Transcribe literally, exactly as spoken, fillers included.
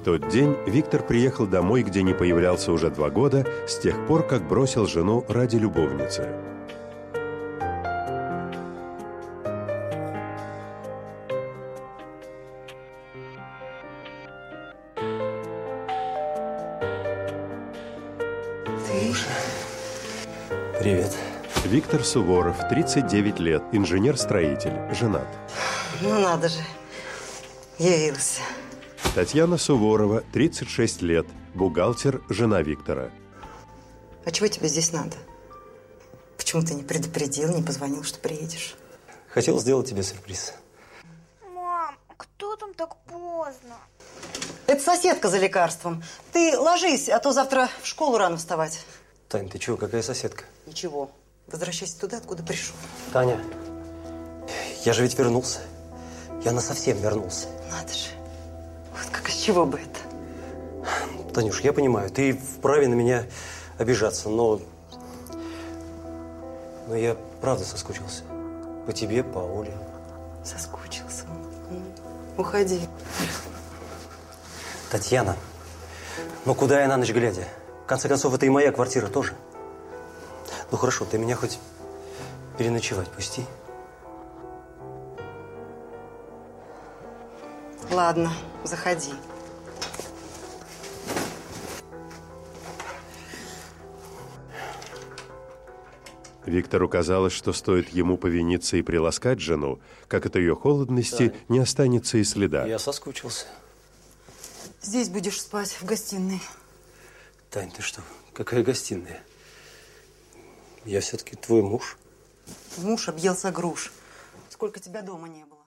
В тот день Виктор приехал домой, где не появлялся уже два года, с тех пор, как бросил жену ради любовницы. Ты? Привет. Виктор Суворов, тридцать девять лет, инженер-строитель, женат. Ну надо же, явился. Татьяна Суворова, тридцать шесть лет, бухгалтер, жена Виктора. А чего тебе здесь надо? Почему ты не предупредил, не позвонил, что приедешь? Хотел сделать тебе сюрприз. Мам, кто там так поздно? Это соседка за лекарством. Ты ложись, а то завтра в школу рано вставать. Тань, ты чего, какая соседка? Ничего, возвращайся туда, откуда пришел. Таня, я же ведь вернулся. Я насовсем вернулся. Надо же. Вот как из чего бы это? Танюш, я понимаю, ты вправе на меня обижаться, но... Но я правда соскучился. По тебе, по Оле. Соскучился. Уходи. Татьяна, ну куда я на ночь глядя? В конце концов, это и моя квартира тоже. Ну хорошо, ты меня хоть переночевать пусти. Ладно, заходи. Виктору казалось, что стоит ему повиниться и приласкать жену, как от ее холодности Тань, не останется и следа. Я соскучился. Здесь будешь спать, в гостиной. Тань, ты что? Какая гостиная? Я все-таки твой муж. Муж объелся груш. Сколько тебя дома не было.